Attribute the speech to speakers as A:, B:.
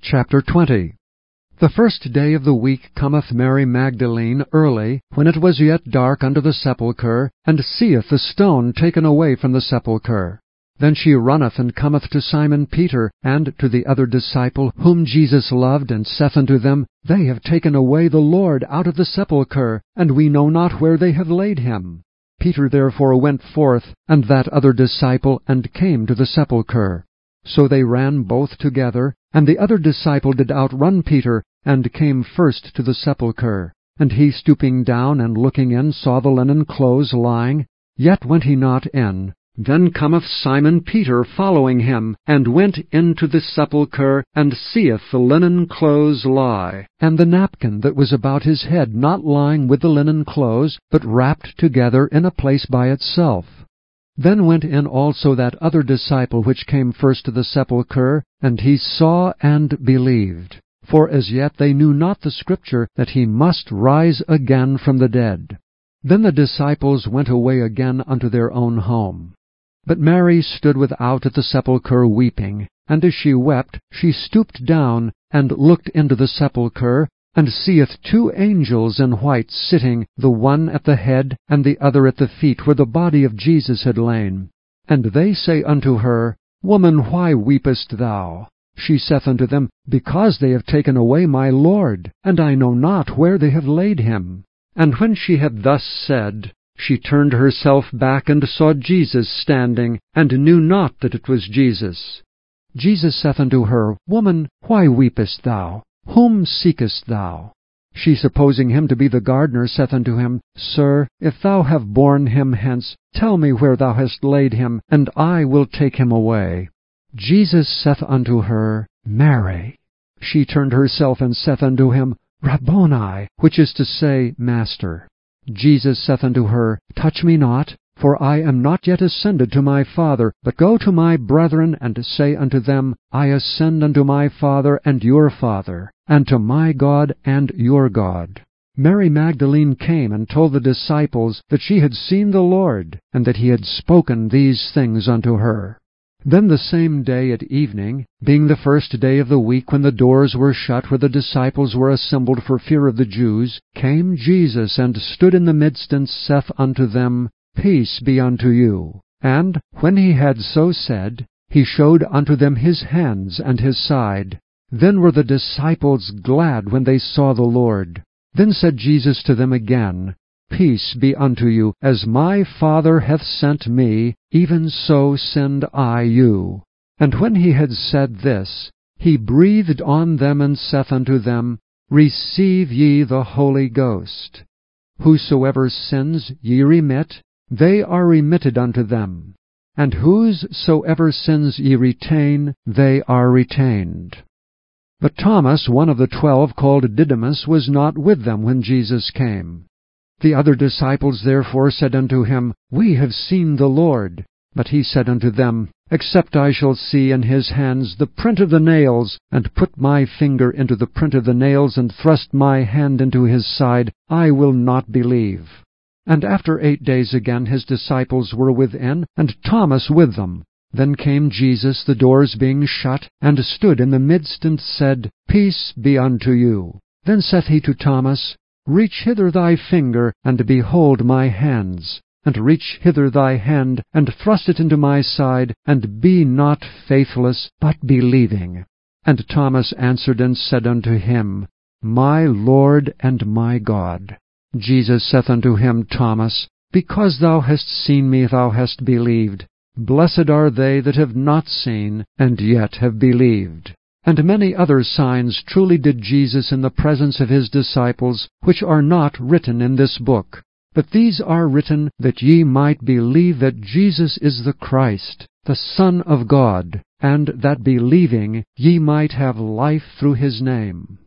A: Chapter 20. The first day of the week cometh Mary Magdalene early, when it was yet dark, unto the sepulchre, and seeth the stone taken away from the sepulchre. Then she runneth, and cometh to Simon Peter, and to the other disciple, whom Jesus loved, and saith unto them, They have taken away the Lord out of the sepulchre, and we know not where they have laid him. Peter therefore went forth, and that other disciple, and came to the sepulchre. So they ran both together, and the other disciple did outrun Peter, and came first to the sepulchre. And he, stooping down and looking in, saw the linen clothes lying, yet went he not in. Then cometh Simon Peter following him, and went into the sepulchre, and seeth the linen clothes lie, and the napkin that was about his head not lying with the linen clothes, but wrapped together in a place by itself. Then went in also that other disciple which came first to the sepulchre, and he saw and believed. For as yet they knew not the Scripture, that he must rise again from the dead. Then the disciples went away again unto their own home. But Mary stood without at the sepulchre weeping, and as she wept, she stooped down, and looked into the sepulchre, and seeth two angels in white sitting, the one at the head, and the other at the feet, where the body of Jesus had lain. And they say unto her, Woman, why weepest thou? She saith unto them, Because they have taken away my Lord, and I know not where they have laid him. And when she had thus said, she turned herself back, and saw Jesus standing, and knew not that it was Jesus. Jesus saith unto her, Woman, why weepest thou? Whom seekest thou? She, supposing him to be the gardener, saith unto him, Sir, if thou have borne him hence, tell me where thou hast laid him, and I will take him away. Jesus saith unto her, Mary. She turned herself, and saith unto him, Rabboni, which is to say, Master. Jesus saith unto her, Touch me not, for I am not yet ascended to my Father, but go to my brethren, and say unto them, I ascend unto my Father and your Father, and to my God and your God. Mary Magdalene came and told the disciples that she had seen the Lord, and that he had spoken these things unto her. Then the same day at evening, being the first day of the week, when the doors were shut where the disciples were assembled for fear of the Jews, came Jesus, and stood in the midst, and saith unto them, Peace be unto you. And when he had so said, he showed unto them his hands and his side. Then were the disciples glad when they saw the Lord. Then said Jesus to them again, Peace be unto you. As my Father hath sent me, even so send I you. And when he had said this, he breathed on them, and saith unto them, Receive ye the Holy Ghost. Whosoever sins ye remit, they are remitted unto them. And whosesoever sins ye retain, they are retained. But Thomas, one of the 12, called Didymus, was not with them when Jesus came. The other disciples therefore said unto him, We have seen the Lord. But he said unto them, Except I shall see in his hands the print of the nails, and put my finger into the print of the nails, and thrust my hand into his side, I will not believe. And after 8 days again his disciples were within, and Thomas with them. Then came Jesus, the doors being shut, and stood in the midst, and said, Peace be unto you. Then saith he to Thomas, Reach hither thy finger, and behold my hands. And reach hither thy hand, and thrust it into my side, and be not faithless, but believing. And Thomas answered and said unto him, My Lord and my God. Jesus saith unto him, Thomas, Because thou hast seen me, thou hast believed. Blessed are they that have not seen, and yet have believed. And many other signs truly did Jesus in the presence of his disciples, which are not written in this book. But these are written that ye might believe that Jesus is the Christ, the Son of God, and that believing ye might have life through his name.